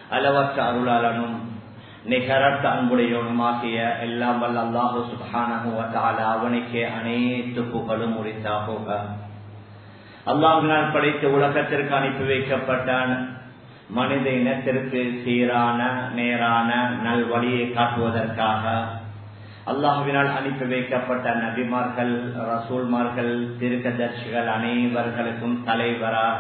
அளவற்ற அருளாளனும் நிகரற்ற அன்புடையவனுமாகிய எல்லாம் வல்ல அல்லாஹு சுப்ஹானஹு வ தஆலா அவனுக்கே அனைத்து புகழும் உரித்தாகுக. அல்லாஹ்வினால் படைத்த உலகத்திற்கு அனுப்பி வைக்கப்பட்டான் மனித இனத்திற்கு சீரான நேரான நல்வழியை காட்டுவதற்காக அல்லாஹ்வினால் அனுப்பி வைக்கப்பட்ட நபிமார்கள், ரசூல்மார்கள், தீர்க்கதரிசிகள் அனைவர்களுக்கும் தலைவராக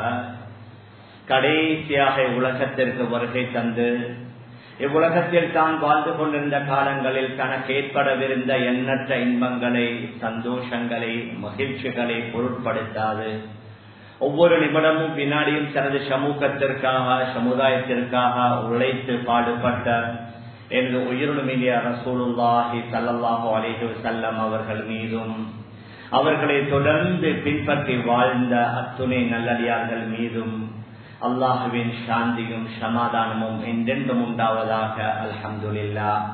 கடைசியாக உலகத்திற்கு வருகை தந்து இவ்வுலகத்தில் தான் வாழ்ந்து கொண்டிருந்த காலங்களில் தனக்கு ஏற்படவிருந்த எண்ணற்ற இன்பங்களை, சந்தோஷங்களை, மகிழ்ச்சிகளை பொருட்படுத்தாது ஒவ்வொரு நிமிடமும் வினாடியும் தனது சமூகத்திற்காக, சமுதாயத்திற்காக உழைத்து பாடுபட்ட எனது உயிரினுமிய ரசூலுல்லாஹி ஸல்லல்லாஹு அலைஹி வஸல்லம் அவர்கள் மீதும் அவர்களை தொடர்ந்து பின்பற்றி வாழ்ந்த அத்துணை நல்லடியார்கள் மீதும் அல்லாஹுவின் சாந்தியும் சமாதானமும் என்றென்றும் உண்டாவதாக. அல்ஹம்துலில்லாஹ்.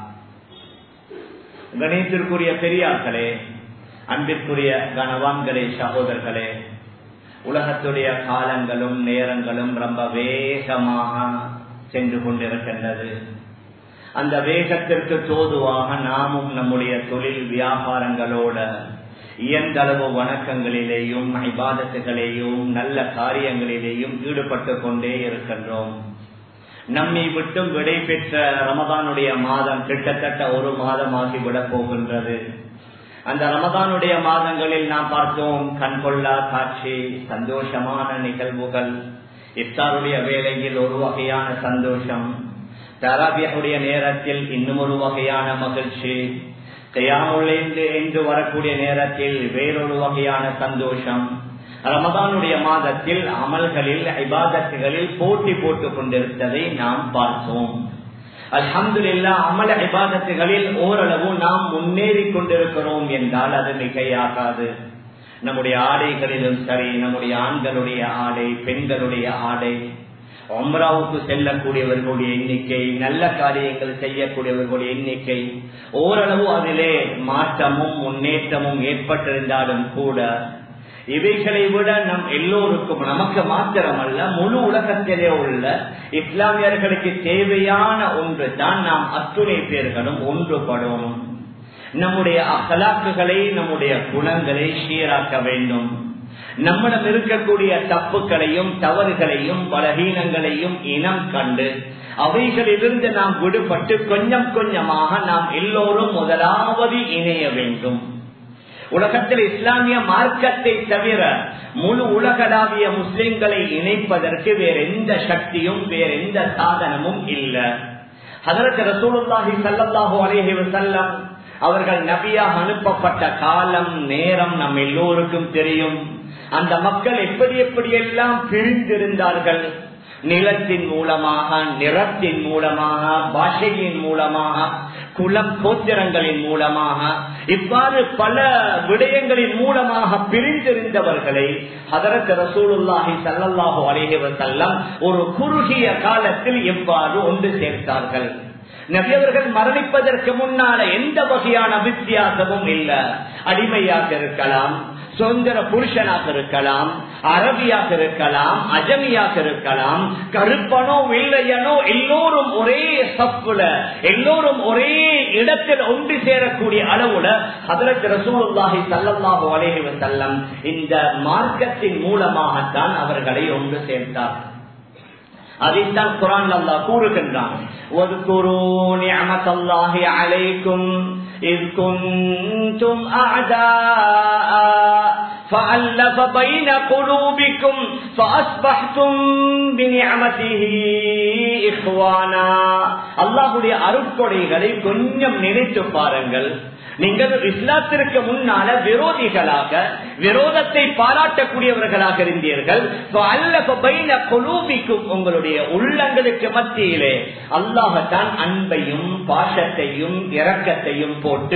கணேசத்திற்குரிய பெரியார்களே, அன்பிற்குரிய கனவான்களே, சகோதரர்களே, உலகத்துடைய காலங்களும் நேரங்களும் ரொம்ப வேகமாக சென்று கொண்டிருக்கின்றது. அந்த வேகத்திற்கு தோதுவாக நாமும் நம்முடைய தொழில் வியாபாரங்களோட இயன்றளவு வணக்கங்களிலேயும் இபாதத்துகளிலேயும் நல்ல காரியங்களிலேயும் ஈடுபட்டு கொண்டே இருக்கின்றோம். நம்மை விட்டும் விடை பெற்ற ரமதானுடைய மாதம் கிட்டத்தட்ட ஒரு மாதமாகிவிடப் போகின்றது. அந்த ரமதானுடைய மாதங்களில் நாம் பார்த்தோம் கண்கொள்ளா காட்சி, சந்தோஷமான நிகழ்வுகள். இஃப்தாருடைய வேளையில் ஒரு வகையான சந்தோஷம், தராபியுடைய நேரத்தில் இன்னும் ஒரு வகையான மகிழ்ச்சி, கியாமுல் என்று வரக்கூடிய நேரத்தில் வேறொரு வகையான சந்தோஷம். ரமதானுடைய மாதத்தில் அமல்களில், இபாதத்துகளில் போட்டி போட்டுக் கொண்டிருந்ததை நாம் பார்த்தோம். அல்ஹம்துலில்லாஹ், அமல் இபாதத்துகளில் ஓரளவு நாம் முன்னேறி கொண்டிருக்கிறோம் என்றால் அது மிகையாகாது. நம்முடைய ஆடைகளிலும் சரி, நம்முடைய ஆண்களுடைய ஆடை, பெண்களுடைய ஆடை, உம்ராவுக்கு செல்லக்கூடியவர்களுடைய எண்ணிக்கை, நல்ல காரியங்கள் செய்யக்கூடியவர்களுடைய எண்ணிக்கை, ஓரளவு அதிலே மாற்றமும் முன்னேற்றமும் ஏற்பட்டிருந்தாலும் கூட இவைகளை விட நம் எல்லோருக்கும், நமக்கு மாத்திரமல்ல முழு உலகத்திலே உள்ள இஸ்லாமியர்களுக்கு தேவையான ஒன்று தான் நாம் அத்துணை பேர்களும் ஒன்றுபடணும். நம்முடைய அகலாக்குகளை, நம்முடைய குணங்களை சீராக்க வேண்டும். நம்மிடம் இருக்கக்கூடிய தப்புகளையும் தவறுகளையும் பலகீனங்களையும் இனம் கண்டு அவைகளிலிருந்து நாம் விடுபட்டு கொஞ்சம் கொஞ்சமாக நாம் எல்லோரும் முதலாவது இணைய வேண்டும். உலகத்தில் இஸ்லாமிய மார்க்கத்தை தவிர முழு உலகளாவிய முஸ்லிம்களை இணைப்பதற்கு வேற எந்த சக்தியும் வேற எந்த சாதனமும் இல்லை. ஹஜ்ரத் ரசூலுல்லாஹி ஸல்லல்லாஹு அலைஹி வஸல்லம் அவர்கள் நபியாக அனுப்பப்பட்ட காலம் நேரம் நம் எல்லோருக்கும் தெரியும். அந்த மக்கள் எப்படியெல்லாம் பிரிந்திருந்தார்கள். நிலத்தின் மூலமாக, நிறத்தின் மூலமாக, பாஷையின் மூலமாக, குலம் கோத்திரங்களின் மூலமாக, இவ்வாறு பல விடயங்களின் மூலமாக பிரிந்திருந்தவர்களை ஹஜ்ரத் ரசூலுல்லாஹி ஸல்லல்லாஹு அலைஹி வஸல்லம் ஒரு குறுகிய காலத்தில் எவ்வாறு ஒன்று சேர்த்தார்கள். நபி அவர்கள் மரணிப்பதற்கு முன்னால எந்த வகையான வித்தியாசமும் இல்லை. அடிமையாக இருக்கலாம், சுதந்திர புருஷனாக இருக்கலாம், அரபியாக இருக்கலாம், அஜமியாக இருக்கலாம், கருப்பனோ வெள்ளையனோ, எல்லோரும் ஒரே சப்புல, எல்லோரும் ஒரே இடத்தில் ஒன்று சேரக்கூடிய அளவுல ஹஜ்ரத் ரசூலுல்லாஹி ஸல்லல்லாஹு அலைஹி வஸல்லம் இந்த மார்க்கத்தின் மூலமாகத்தான் அவர்களை ஒன்று சேர்த்தார். அதைத்தான் குர்ஆன்ல அல்லாஹ் கூறுகின்றான், வذ்குரூ நிஅமத்தல்லாஹி அலைக்கும் இஸ் குன்தும் அஅதாஅ فألف بين قلوبكم فأصبحتم بنعمته إخوانا. அல்லாஹ்வுடைய அருட்கொடைகளை கொஞ்சம் நினைத்து பாருங்கள். நீங்கள் இஸ்லாத்திற்கு முன்னால விரோதிகளாக, விரோதத்தை பாராட்டக்கூடியவர்களாக இருந்தீர்கள். உங்களுடைய உள்ளங்களுக்கு மத்தியிலே அல்லாஹ்தான் அன்பையும் பாசத்தையும் இரக்கத்தையும் போட்டு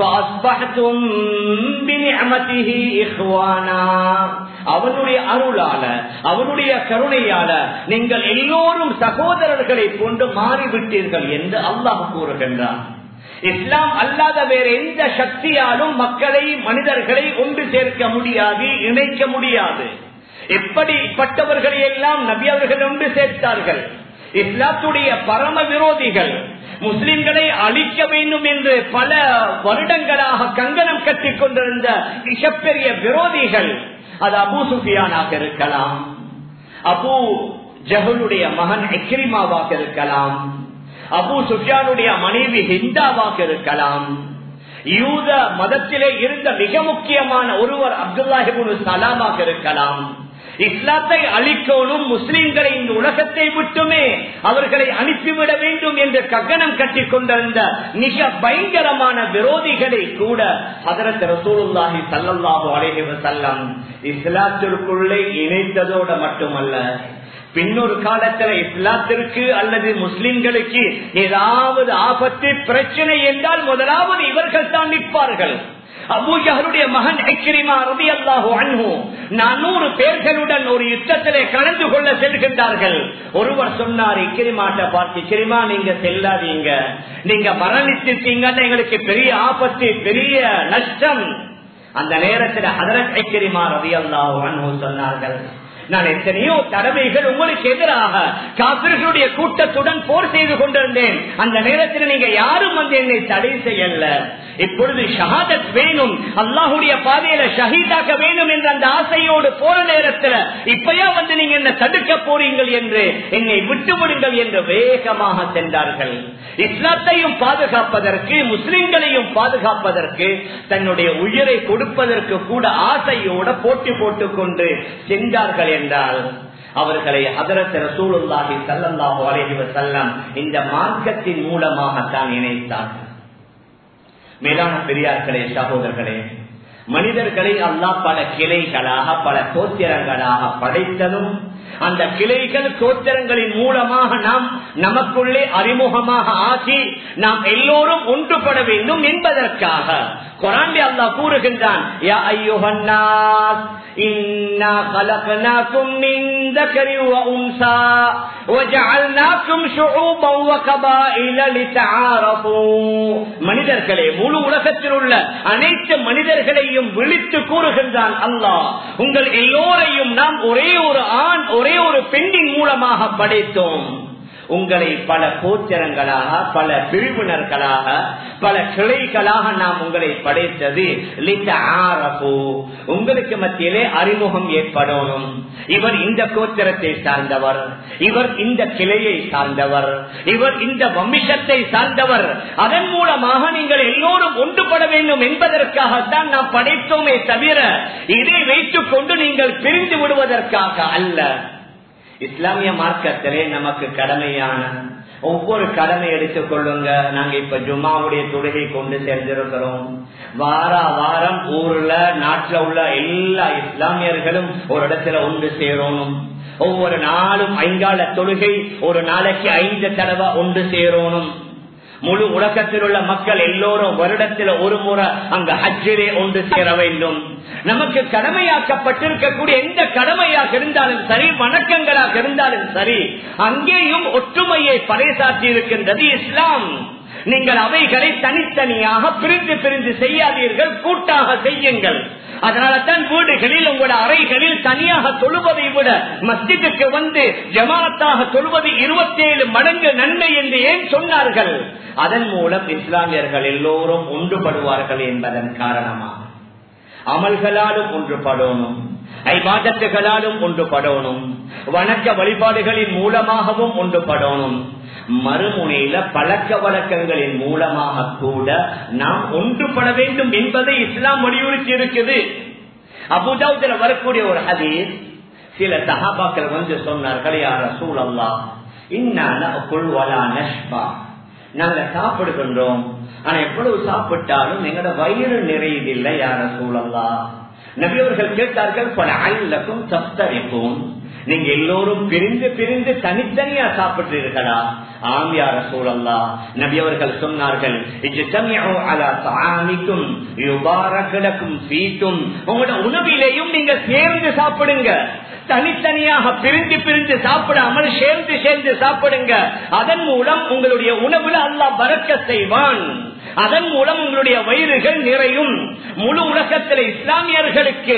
அவனுடைய அருளால, அவனுடைய கருணையால நீங்கள் எல்லோரும் சகோதரர்களை கொண்டு மாறிவிட்டீர்கள் என்று அல்லாஹ் கூறுகின்றான். இஸ்லாம் அல்லாத வேற எந்த சக்தியாலும் மக்களை, மனிதர்களை ஒன்று சேர்க்க முடியாது, இணைக்க முடியாது. எப்படிப்பட்டவர்களை எல்லாம் நபி அவர்கள் ஒன்று சேர்த்தார்கள், இஸ்லாத்துடைய பரம விரோதிகள், முஸ்லிம்களை அழிக்க வேண்டும் என்று பல வருடங்களாக கங்கணம் கட்டிக் கொண்டிருந்த மிகப்பெரிய விரோதிகள், அது அபூ சுஃபியானாக இருக்கலாம், அபூ ஜஹலுடைய மகன் இக்ரிமாவாக இருக்கலாம், அபூ சுஃபியானுடைய மனைவி ஹிந்தாவாக இருக்கலாம், யூத மதத்திலே இருந்த மிக முக்கியமான ஒருவர் அப்துல்லாஹ் இப்னு சலாமாக இருக்கலாம். இஸ்லாத்தை அழிக்கணும், முஸ்லிம்களை இந்த உலகத்தை விட்டுமே அவர்களை அனுப்பிவிட வேண்டும் என்று கங்கணம் கட்டிக் கொண்டிருந்த மிக பயங்கரமான விரோதிகளை கூட ஹஜ்ரத் ரசூலுல்லாஹி ஸல்லல்லாஹு அலைஹி வஸல்லம் இஸ்லாத்திற்குள்ளே இணைத்ததோடு மட்டுமல்ல, பின்னொரு காலத்தில் இஸ்லாத்திற்கு அல்லது முஸ்லிம்களுக்கு ஏதாவது ஆபத்து பிரச்சனை என்றால் முதலாவது இவர்கள் தான் நிற்பார்கள். அபூ ஜஹலுடைய மகன் இக்ரிமா ரலியல்லாஹு அன்ஹு 400 பேர்களுடன் ஒரு யுத்தத்திலே கலந்து கொள்ள செல்கின்றார்கள். ஒருவர் சொன்னார் இக்ரிமாட்ட பார்த்து, இக்ரிமா நீங்க செல்லாதீங்க, நீங்க மரணிச்சிட்டீங்கன்னா எங்களுக்கு பெரிய ஆபத்து, பெரிய நஷ்டம். அந்த நேரத்தில் ஹஜ்ரத் இக்ரிமா ரலியல்லாஹு அன்ஹு சொன்னார்கள், நான் எத்தனையோ தடவைகள் உங்களுக்கு எதிராக காபிர்களுடைய கூட்டத்துடன் போர் செய்து கொண்டிருந்தேன். அந்த நேரத்தில் நீங்க யாரும் வந்து என்னை தடை செய்யல. இப்பொழுது ஷஹாதத் வேணும், அல்லாஹுடைய பாதையில ஷஹீதாக்க வேண்டும் என்ற அந்த ஆசையோடு போற நேரத்தில் இப்பயா வந்து நீங்க என்ன தடுக்க போறீங்கள் என்று என்னை விட்டுவிடுங்கள் என்று வேகமாக சென்றார்கள். இஸ்லாத்தையும் பாதுகாப்பதற்கு, முஸ்லிம்களையும் பாதுகாப்பதற்கு, தன்னுடைய உயிரை கொடுப்பதற்கு கூட ஆசையோட போட்டி போட்டுக் கொண்டு சென்றார்கள் என்றால் அவர்களை ஹஜ்ரத் ரசூலுல்லாஹி ஸல்லல்லாஹு அலைஹி வஸல்லம் இந்த மார்க்கத்தின் மூலமாகத்தான் இணைத்தார்கள். மேலான பெரியார்களே, சகோதரர்களே, மனிதர்களை அல்லாஹ் பல கிளைகளாக பல கோத்திரங்களாக படைத்ததும் அந்த கிளைகள் கோத்திரங்களின் மூலமாக நாம் நமக்குள்ளே அறிமுகமாக ஆகி நாம் எல்லோரும் ஒன்றுபட வேண்டும் என்பதற்காக குர்ஆனில் அல்லாஹ் கூறுகின்றான், யா அய்யுஹன் நாஸ் இன்னா கலக்னாகும் மின் ذكر وانثى وجعلناكم شعوبا وقبائل لتعارفوا. மனிதர்களே, முழு உலகத்தில் உள்ள அனைத்து மனிதர்களையும் விழித்து கூறுகின்றான் அல்லாஹ், உங்கள் எல்லோரையும் நாம் ஒரே ஒரு ஆண் ஒரே ஒரு பெண்ணின் மூலமாக படைத்தோம். உங்களை பல கோத்திரங்களாக பல பிரிவினர்களாக பல கிளைகளாக நாம் உங்களை படைத்தது உங்களுக்கு மத்தியிலே அறிமுகம் ஏற்படணும். இவர் இந்த கோத்திரத்தை சார்ந்தவர், இவர் இந்த கிளையை சார்ந்தவர், இவர் இந்த வம்சத்தை சார்ந்தவர். அதன் மூலமாக நீங்கள் எல்லோரும் ஒன்றுபட வேண்டும் என்பதற்காகத்தான் நாம் படைத்தோமே தவிர இதை வைத்துக் கொண்டு நீங்கள் பிரிந்து விடுவதற்காக அல்ல. இஸ்லாமிய மார்க்கத்திலே நமக்கு கடமையான ஒவ்வொரு கடமை எடுத்துக் கொள்ளுங்க. நாங்க இப்ப ஜும்மாவுடைய தொழுகை கொண்டு சேர்ந்திருக்கிறோம். வாரம் ஊர்ல நாட்டுல உள்ள எல்லா இஸ்லாமியர்களும் ஒரு இடத்துல ஒன்று சேரணும். ஒவ்வொரு நாளும் 5 கால தொழுகை, ஒரு நாளைக்கு 5 தடவை ஒன்று சேரணும். முழு உலகத்தில் உள்ள மக்கள் எல்லோரும் வருடத்தில் ஒரு முறை அங்க ஹஜ்ஜிலே ஒன்று சேர வேண்டும். நமக்கு கடமையாக்கப்பட்டிருக்கக்கூடிய எந்த கடமையாக இருந்தாலும் சரி, வணக்கங்களாக இருந்தாலும் சரி, அங்கேயும் ஒற்றுமையை பறைசாற்றி இருக்கின்றது இஸ்லாம். நீங்கள் அவைகளை தனித்தனியாக பிரிந்து பிரிந்து செய்யாதீர்கள், கூட்டாக செய்யுங்கள். அதனால தான் வீடுகளில் உங்களோட அறைகளில் தனியாக தொழுவதை விட மஸ்ஜிதுக்கு வந்து ஜமாத்தாக தொழுவது 27 மடங்கு நன்மை என்று ஏன் சொன்னார்கள்? அதன் மூலம் இஸ்லாமியர்கள் எல்லோரும் ஒன்றுபடுவார்கள் என்பதன் காரணமாக அமல்களாலும் ஒன்றுபடணும், ஐபாதத்துகளாலும் ஒன்றுபடணும், வணக்க வழிபாடுகளின் மூலமாகவும் ஒன்றுபடணும். மறுமுனையில பழக்க வழக்கங்களின் மூலமாக கூட நாம் ஒன்றுபட வேண்டும் என்பதை இஸ்லாம் வலியுறுத்தி இருக்குது. அபூதாவுதுல வரக்கூடிய ஒரு ஹதீஸ், சில சஹாபாக்கள் வந்து சொன்னார்கள், யா ரசூலல்லாஹ் இன்னா நஅகுல் வலா நஷ்பா, நாங்க சாப்பிடுகின்றோம், ஆனா எவ்வளவு சாப்பிட்டாலும் எங்களோட வயிறு நிறையதில்லை யா ரசூலல்லாஹ். நபி அவர்கள் கேட்டார்கள், ஃபலஅல்லகும் தஃப்தரிகூன், நீங்க எல்லோரும் பிரிந்து பிரிந்து தனித்தனியா சாப்பிட்டீர்களா? ஆம் யா ரசூலல்லாஹ். நபி அவர்கள் சொன்னார்கள், இஜ்தமிஉ அலா தஆமிக்கும் யுபாரக் லக்கும் ஃபீக்கும், உங்களோட உணவிலேயும் நீங்க சேர்ந்து சாப்பிடுங்க. தனித்தனியாக பிரிந்து பிரிந்து சாப்பிடாமல் சேர்ந்து சேர்ந்து சாப்பிடுங்க. அதன் மூலம் உங்களுடைய உணவுல அல்லாஹ் பரக்கத் செய்வான். அதன் மூலம் உங்களுடைய வயிறுகள் நிறையும். முழு உலகத்தில் இஸ்லாமியர்களுக்கு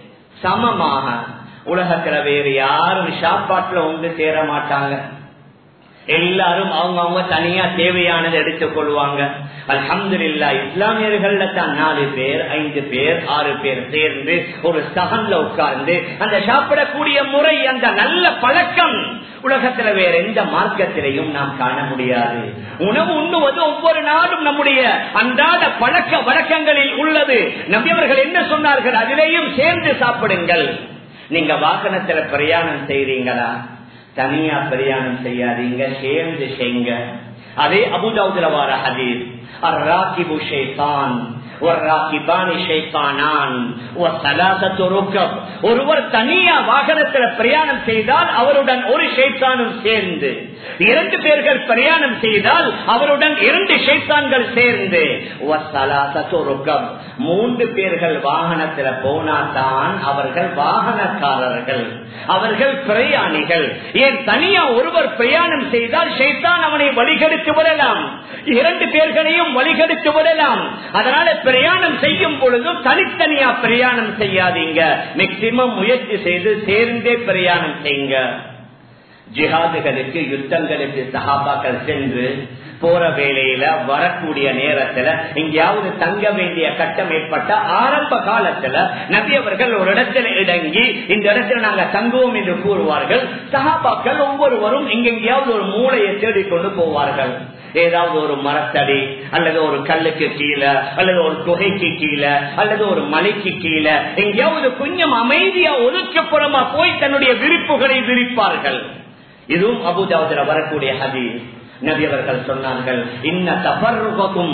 சமமாக உலகத்துல வேறு யாரும் சாப்பாட்டுல ஒன்று சேர மாட்டாங்க. எல்லாரும் அவங்க தனியா தேவையானதை எடுத்துக் கொள்வாங்க. அல்ஹம்துலில்லாஹ் இஸ்லாமியர்கள்ல தான் 4 பேர் 5 பேர் 6 பேர் சேர்ந்து ஒரு சகன்ல உட்கார்ந்து அந்த சாப்பிடக்கூடிய முறை, அந்த நல்ல பழக்கம் உலகத்துல வேற எந்த மார்க்கத்திலையும் நாம் காண முடியாது. உணவு உண்ணுவது ஒவ்வொரு நாளும் நம்முடைய அன்றாட பழக்க வழக்கங்களில் உள்ளது. நபி அவர்கள் என்ன சொன்னார்கள்? அதிலேயும் சேர்ந்து சாப்பிடுங்கள். நீங்க வாகனத்துல பிரயாணம் செய்றீங்களா, தனியா பிரயாணம் செய்யாதீங்க, சேர்ந்து செய்யுங்க. அதே அபூதாவுதுல வார ஹதீஸ், அர்ராகிபு ஷைத்தான் வர்ராகிபானி ஷைத்தானான் வஸலாஸத்து ருக்கப். ஒருவர் தனியா வாகனத்துல பிரயாணம் செய்தால் அவருடன் ஒரு ஷைத்தானும் சேர்ந்து, 2 பேர்கள் பிரயாணம் செய்தால் அவருடன் 2 ஷைத்தான்கள் சேர்ந்து, வஸலாஸத்து ருக்கப் 3 பேர்கள் வாகனத்துல போனாதான் அவர்கள் வாகனக்காரர்கள், அவர்கள் பிரயாணிகள். ஏன் தனியா ஒருவர் பிரயாணம் செய்தால் ஷைத்தான் அவனை வழிகெடுத்து விடலாம், 2 பேர்களையும் வழிகெடுத்து விடலாம். அதனால பிரயாணம் செய்யும் பொழுது தனித்தனியா பிரயாணம் செய்யாதீங்க, மேக்சிமம் முயற்சி செய்து சேர்ந்தே பிரயாணம் செய்யுங்க. ஜிஹாதுகளுக்கு யுத்தங்களுக்கு சஹாபாக்கள் சென்று போற வேளையில வரக்கூடிய நேரத்துல எங்கேயாவது தங்க வேண்டிய கட்டம் ஏற்பட்ட ஆரம்ப காலத்துல நபி அவர்கள் ஒரு இடத்துல இடங்கி இந்த இடத்துல நாங்க தங்குவோம் என்று கூறுவார்கள். சஹாபாக்கள் ஒவ்வொருவரும் எங்கெங்கேயாவது ஒரு மூளையை தேடிக்கொண்டு போவார்கள். ஏதாவது ஒரு மரத்தடி அல்லது ஒரு கல்லுக்கு கீழே அல்லது ஒரு குகைக்கு கீழே அல்லது ஒரு மலைக்கு கீழே எங்கேயாவது கொஞ்சம் அமைதியா ஒதுக்கப்புறமா போய் தன்னுடைய விரிப்புகளை விரிப்பார்கள். இதுவும் அபூதாவுதுல வரக்கூடிய ஹதீஸ். நபி அவர்கள் சொன்னார்கள், இன்ன தபர்ருககும்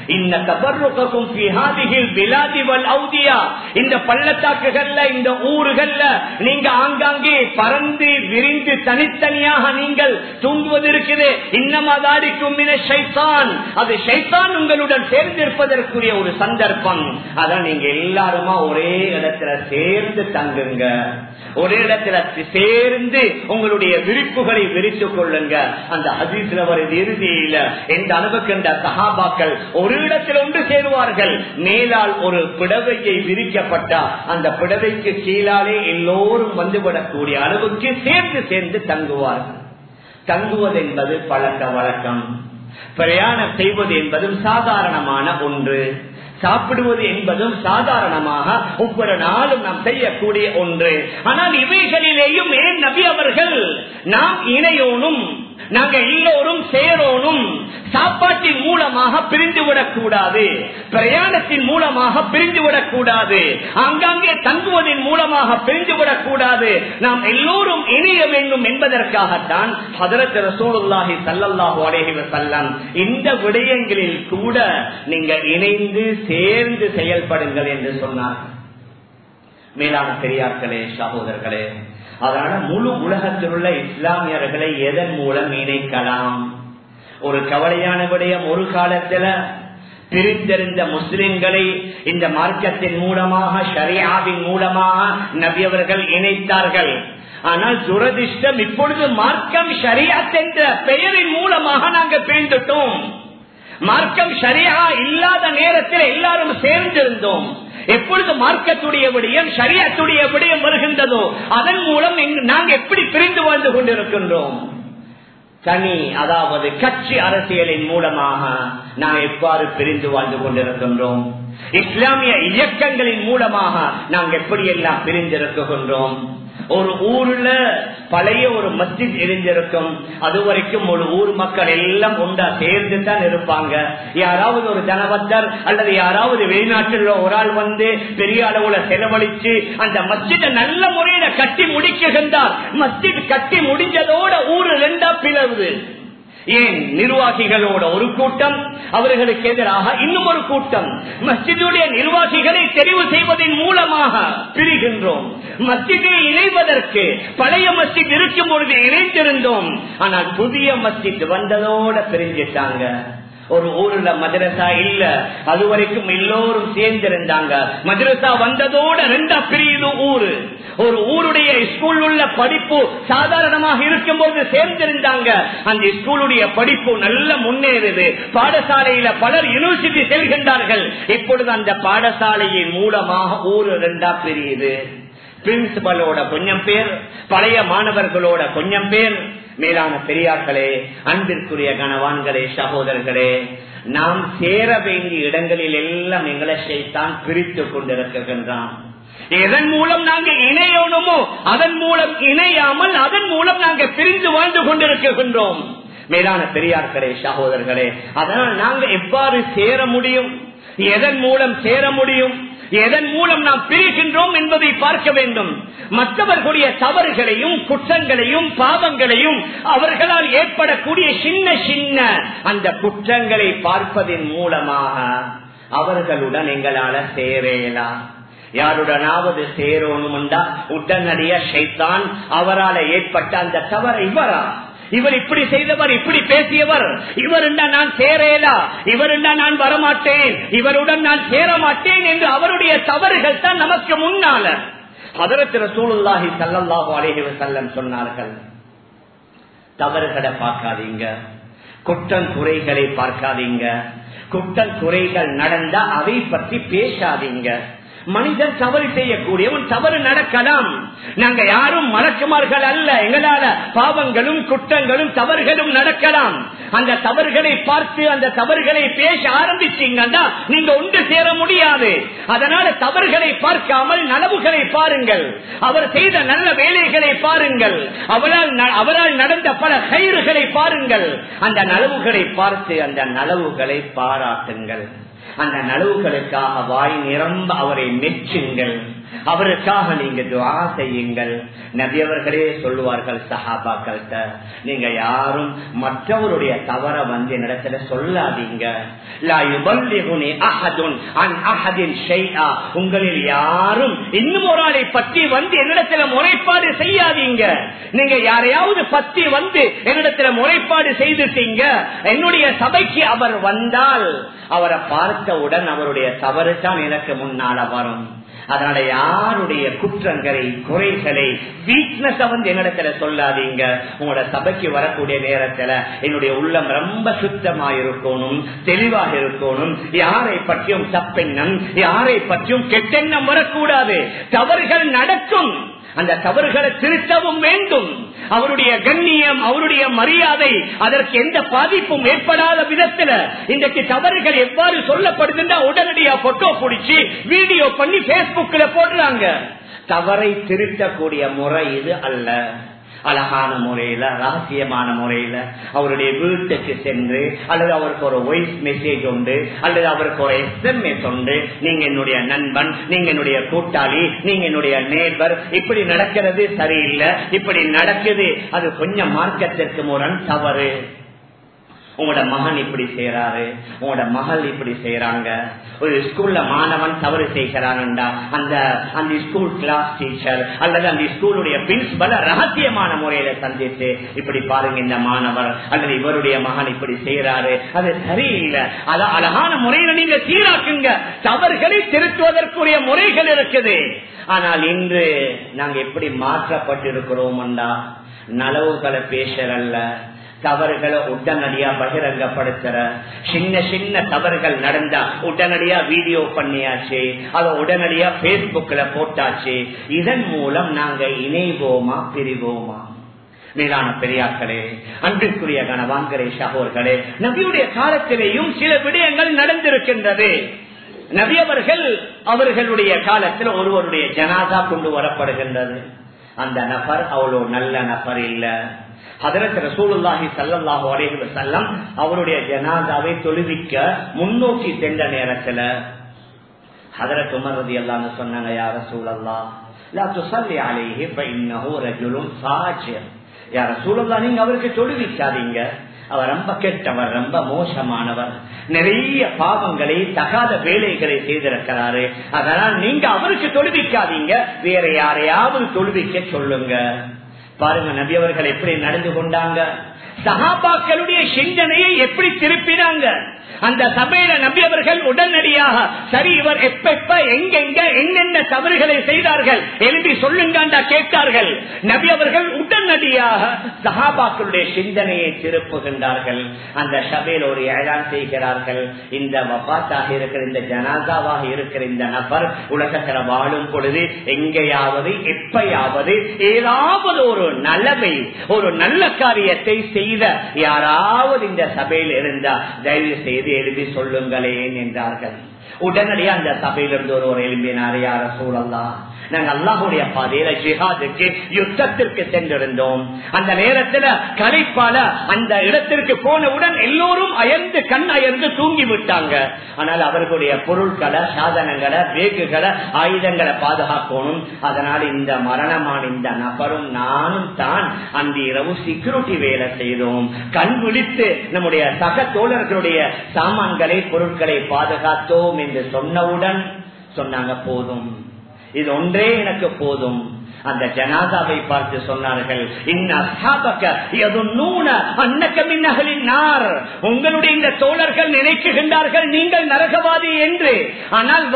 இந்த பள்ளத்தாக்குகள்ல இந்த ஊர்கள்ல நீங்க ஆங்காங்கே பறந்து விரிந்து தனித்தனியாக நீங்கள் தூங்குவது இருக்குது. இன்னமாதாடிக்கும் ஷைத்தான், அது ஷைத்தான் உங்களுடன் சேர்ந்திருப்பதற்குரிய ஒரு சந்தர்ப்பம். அதான் நீங்க எல்லாருமா ஒரே இடத்துல சேர்ந்து தங்குங்க, ஒரே இடத்துல சேர்ந்து உங்களுடைய விரிப்புகளை விரித்துக் கொள்ளுங்க. அந்த ஹதீஸ்ல வருது இறுதியில எந்த அளவுக்கு இந்த சஹாபாக்கள் ஒரு இடத்தில் ஒன்று சேருவார்கள். மேலால் ஒரு பிடவையை விரிக்கப்பட்டா அந்த பிடவைக்கு கீழாலே எல்லோரும் வந்துவிடக்கூடிய அளவுக்கு சேர்ந்து சேர்ந்து தங்குவார்கள். தங்குவது என்பது பழக்க வழக்கம், பிரயாணம் செய்வது என்பதும் சாதாரணமான ஒன்று, சாப்பிடுவது என்பதும் சாதாரணமாக ஒவ்வொரு நாளும் நாம் செய்யக்கூடிய ஒன்று. ஆனால் இவைகளிலேயும் ஏன் நபி அவர்கள் நாம் இணையோனும் நாங்க எல்லோரும் சேரோனும் சாப்பாட்டின் மூலமாக பிரிந்துவிடக் கூடாது, பிரயாணத்தின் மூலமாக பிரிந்துவிடக் கூடாது, ஆங்காங்கே தங்குவதன் மூலமாக பிரிந்துவிடக் கூடாது, நாம் எல்லோரும் இணைய வேண்டும் என்பதற்காகத்தான் ஹதரத் ரசூலுல்லாஹி ஸல்லல்லாஹு அலைஹி வஸல்லம் இந்த விடயங்களில் கூட நீங்க இணைந்து சேர்ந்து செயல்படுங்கள் என்று சொன்னார். மேலான பெரியார்களே, சகோதரர்களே, அதனால முழு உலகத்தில் உள்ள இஸ்லாமியர்களை எதன் மூலம் இணைக்கலாம்? ஒரு கவலையான விடயம், ஒரு காலத்துல பிரிந்திருந்த முஸ்லிம்களை இந்த மார்க்கத்தின் மூலமாக ஷரியாவின் மூலமாக நபி அவர்கள் இணைத்தார்கள். ஆனால் துரதிர்ஷ்டம் இப்பொழுது மார்க்கம் ஷரியாத் என்ற பெயரின் மூலமாக நாங்கள் பிரிந்துட்டோம். மார்க்கம் ஷரியா இல்லாத நேரத்தில் எல்லாரும் சேர்ந்திருந்தோம். எப்பொழுது மார்க்கத்துடைய விடயம் ஷரியத்துடைய விடயம் வருகின்றதோ அதன் மூலம் நாங்கள் எப்படி பிரிந்து வாழ்ந்து கொண்டிருக்கின்றோம்? தனி, அதாவது கட்சி அரசியலின் மூலமாக நாம் எவ்வாறு பிரிந்து வாழ்ந்து கொண்டிருக்கின்றோம்? இஸ்லாமிய இயக்கங்களின் மூலமாக நாங்கள் எப்படியெல்லாம் பிரிந்திருக்கின்றோம்? ஒரு ஊர்ல பழைய ஒரு மஸ்ஜித் இருந்திருக்கும், அதுவரைக்கும் ஒரு ஊர் மக்கள் எல்லாம் ஒன்றா சேர்ந்து தான் இருப்பாங்க. யாராவது ஒரு தனவத்தர் அல்லது யாராவது வெளிநாட்டில் ஒரு ஆள் வந்து பெரிய அளவுல செலவழிச்சு அந்த மஸ்ஜிதை நல்ல முறையில கட்டி முடிக்கின்றார். மஸ்ஜித் கட்டி முடிஞ்சதோட ஊரு 2ஆ பிளவுது. ஏன்? நிர்வாகிகளோட ஒரு கூட்டம், அவர்களுக்கு எதிராக இன்னும் ஒரு கூட்டம். மஸ்ஜிதுடைய நிர்வாகிகளை தெரிவு செய்வதன் மூலமாக பிரிகின்றோம். மஸ்ஜிதில் இணைவதற்கு பழைய மஸ்ஜித் இருக்கும் பொழுது இணைந்திருந்தோம், ஆனால் புதிய மஸ்ஜித் வந்ததோட பிரிஞ்சிட்டாங்க. ஒரு ஊர்ல மதரசா இல்ல, அதுவரைக்கும் எல்லோரும் சேர்ந்திருந்தாங்க. மதரசா வந்ததோட 2ஆ பிரியுது ஊரு. ஒரு ஊருடைய ஸ்கூல் உள்ள படிப்பு சாதாரணமாக இருக்கும் போது சேர்ந்திருந்தாங்க. அந்த ஸ்கூலுடைய படிப்பு நல்ல முன்னேறுது. பாடசாலையில பலர் யூனிவர்சிட்டி செல்கின்றார்கள். இப்பொழுது அந்த பாடசாலையின் மூலமாக ஊரு 2ஆ பிரியுது. பிரின்சிபலோட கொஞ்சம் பேர், பழைய மாணவர்களோட கொஞ்சம் பேர், மேலான பெரியார்களே, அன்பிற்குரிய கணவான்களே, சகோதரர்களே, நாம் சேர வேண்டிய இடங்களில் எல்லாம் எங்களை ஷைத்தான் பிரித்துக் கொண்டிருக்கின்றான். எதன் மூலம் நாங்கள் இணையணுமோ அதன் மூலம் இணையாமல் அதன் மூலம் நாங்கள் பிரிந்து வாழ்ந்து கொண்டிருக்கின்றோம். மேலான பெரியார்களே, சகோதரர்களே, அதனால் நாங்கள் எவ்வாறு சேர முடியும், எதன் மூலம் சேர முடியும், எதன் மூலம் நாம் பிரிகின்றோம் என்பதை பார்க்க வேண்டும். மற்றவர்களுடைய தவறுகளையும் குற்றங்களையும் பாவங்களையும் அவர்களால் ஏற்படக்கூடிய சின்ன சின்ன அந்த குற்றங்களை பார்ப்பதன் மூலமாக அவர்களுடன் எங்களால சேரலாம். யாருடனாவது சேரணும்டா உடனடிய ஷைத்தான் அவரால் ஏற்பட்ட அந்த தவறை இவர் இப்படி செய்தவர், இப்படி பேசியவர், இவருண்டா நான் சேரலா, இவருண்டா நான் வரமாட்டேன், இவருடன் நான் சேர மாட்டேன் என்று அவருடைய தவறுகள் தான் நமக்கு முன்னால ஹதரத் ரசூலுல்லாஹி ஸல்லல்லாஹு அலைஹி வஸல்லம் சொன்னார்கள், தவறுகளை பார்க்காதீங்க, குற்றம் குறைகளை பார்க்காதீங்க, குற்றம் குறைகள் நடந்தா அதை பற்றி பேசாதீங்க. மனிதன் தவறு செய்யக்கூடியவன், தவறு நடக்கலாம். நாங்க யாரும் மலக்குமார்கள் அல்ல. எங்களால பாவங்களும் குற்றங்களும் தவறுகளும் நடக்கலாம். அந்த தவறுகளை பார்த்து அந்த தவறுகளை பேச ஆரம்பிச்சீங்கன்னா நீங்க ஒன்று சேர முடியாது. அதனால தவறுகளை பார்க்காமல் நலவுகளை பாருங்கள், அவர் செய்த நல்ல வேலைகளை பாருங்கள், அவரால் நடந்த பல கயிறுகளை பாருங்கள். அந்த நலவுகளை பார்த்து அந்த நலவுகளை பாராட்டுங்கள். அந்த நலவுகளுக்காக வாய் நிரம்ப அவரை மெச்சுங்கள், அவருக்காக நீங்க துஆ செய்யுங்கள். நபி அவர்களே சொல்லுவார்கள் சஹாபாக்கள்கிட்ட, நீங்க யாரும் மற்றவருடைய தவற என்னிடத்துல சொல்லாதீங்க. லா யுபல்லிகுனி அஹதுன் அன் அஹதின் ஷைஆ, உங்களில் யாரும் இன்னும் ஒரு ஆளை பற்றி என்னிடத்துல முறைப்பாடு செய்யாதீங்க. நீங்க யாரையாவது பத்தி என்னிடத்துல முறைப்பாடு செய்துட்டீங்க, என்னுடைய சபைக்கு அவர் வந்தால் அவரை பார்த்தவுடன் அவருடைய தவறு தான் எனக்கு முன்னால வரும். அதனால யாருடைய குற்றங்களை குறைகளை வீக்னஸ் என்னிடத்துல சொல்லாதீங்க. உங்களோட சபைக்கு வரக்கூடிய நேரத்துல என்னுடைய உள்ளம் ரொம்ப சுத்தமா இருக்கணும், தெளிவாக இருக்கணும். யாரை பற்றியும் தப்பெண்ணம், யாரை பற்றியும் கெட்டெண்ணம் வரக்கூடாது. தவறுகள் நடக்கும், அந்த தவறுகளை திருத்தவும் வேண்டும். அவருடைய கண்ணியம், அவருடைய மரியாதை, அதற்கு எந்த பாதிப்பும் ஏற்படாத விதத்துல இன்றைக்கு தவறுகள் எவ்வாறு சொல்லப்படுதுன்னா உடனடியா போட்டோ பிடிச்சி வீடியோ பண்ணி பேஸ்புக்ல போடுறாங்க. தவறை திருத்தக்கூடிய முறை இது அல்ல. அழகான முறையில, ரகசியமான முறையில அவருடைய வீட்டுக்கு சென்று, அல்லது அவருக்கு ஒரு வாய்ஸ் மெசேஜ் உண்டு, அல்லது அவருக்கு ஒரு SMS உண்டு, நீங்க என்னுடைய நண்பன், நீங்க என்னுடைய கூட்டாளி, நீங்க என்னுடைய நேபர், இப்படி நடக்கிறது சரியில்லை, இப்படி நடக்குது, அது கொஞ்சம் மார்க்கத்திற்கு முரண், தவறு. உங்களோட மகன் இப்படி செய்யறாரு, உங்களோட மகள் இப்படி செய்யறாங்க. ஒரு ஸ்கூல்ல மாணவன் தவறு செய்கிறான்டா அந்த ஸ்கூல் கிளாஸ் டீச்சர் அல்லது அந்த ஸ்கூலுடைய பிரின்சிபல் ரகசியமான முறையில சந்தித்து, இப்படி பாருங்க இந்த மாணவர் அல்லது இவருடைய மகன் இப்படி செய்யறாரு, அது சரியில்லை, அத அழகான முறையில நீங்க சீராக்குங்க. தவறுகளை திருத்துவதற்குரிய முறைகள் இருக்குது. ஆனால் இன்று நாங்க எப்படி மாற்றப்பட்டிருக்கிறோம்டா, நலவுகளை பேசுறல்ல, தவறுகளை உடனடியா பகிரங்கப்படுத்துற, சின்ன சின்ன தவறுகள் நடந்தா உடனடியா வீடியோ பண்ணியாச்சு, அதை உடனடியா பேஸ்புக்ல போட்டாச்சு. இதன் மூலம் நாங்க இணைவோமா பிரிவோமா? மேலான பெரியார்களே, அன்பிற்குரிய கணவான்களே, சகோதரர்களே, நபியுடைய காலத்திலேயும் சில விடயங்கள் நடந்திருக்கின்றது. நபி அவர்களுடைய காலத்தில் ஒருவருடைய ஜனாதா கொண்டு வரப்படுகின்றது. அந்த நபர் அவ்வளவு நல்ல நபர் இல்ல. ஹதரத் ரசூலுல்லாஹி ஸல்லல்லாஹு அலைஹி வஸல்லம் அவருடைய ஜனாதாவை தொழுவிக்க முன்னோக்கி சென்ற நேரத்துல ஹதரத் உமர் ரலியல்லாஹு அன்ஹு சொன்னாங்க, யா ரசூலல்லாஹ் லா துஸல்லி அலைஹி ஃபஇன்னஹு ரஜுலுன் ஃபாஜிர். யா ரசூலல்லாஹ், நீங்க அவருக்கு தொழுவிக்காதீங்க, அவர் ரொம்ப கெட்டவர், ரொம்ப மோசமானவர், நிறைய பாவங்களை தகாத வேலைகளை செய்திருக்கிறாரு. அதனால் நீங்க அவருக்கு தொழுவிக்காதீங்க, வேற யாரையாவது தொழுவிக்க சொல்லுங்க. பாருங்க நபி அவர்கள் எப்படி நடந்து கொண்டாங்க. சஹாபாக்களுடைய சிந்தனையை எப்படி திருப்பினாங்க? அந்த சபையில நபி அவர்கள் உடனடியாக சரி இவர் எப்ப எங்கெங்க என்னென்ன தவறுகளை செய்தார்கள் எழுதி சொல்லுங்க கேட்டார்கள். நபி அவர்கள் உடனடியாக சஹாபாக்களுடைய சிந்தனையை திருப்புகின்றார்கள். அந்த சபையில் ஒரு ஏழான் செய்கிறார்கள். இந்த வஃபாத்தாக இருக்கிற இந்த ஜனாசாவாக இருக்கிற இந்த நபர் உலகத்தில் வாழும் பொழுது எங்கேயாவது எப்பயாவது ஏதாவது ஒரு நலவை ஒரு நல்ல காரியத்தை செய்த யாராவது இந்த சபையில் இருந்தா தயவு செய்து எழுதி சொல்லுங்களேன் என்றார்கள். உடனடியாக அந்த சபையிலிருந்து ஒரு எழுப்பினார், யார சூழல்லாம் நாங்கள் அல்லாஹுடைய பாதையில ஜிஹாதுக்கு யுத்தத்திற்கு சென்றிருந்தோம். அந்த நேரத்தில் களைப்பால அந்த இடத்திற்கு போனவுடன் எல்லோரும் அயர்ந்து கண் அயர்ந்து தூங்கி விட்டாங்க. ஆனால் அவர்களுடைய பொருட்களை சாதனங்களை வேகுகளை ஆயுதங்களை பாதுகாக்கணும். அதனால் இந்த மரணமான இந்த நபரும் நானும் தான் அந்த இரவு செக்யூரிட்டி வேலை செய்தோம். கண் விழித்து நம்முடைய சக தோழர்களுடைய சாமான்களை பொருட்களை பாதுகாத்தோம் என்று சொன்னவுடன் சொன்னாங்க, போதும், இது ஒன்றே எனக்கு போதும். அந்த ஜனாதாவை பார்த்து சொன்னார்கள், உங்களுடைய இந்த தோழர்கள் நினைக்குகின்றார்கள் நீங்கள் நரகவாதி என்று. ஆனால்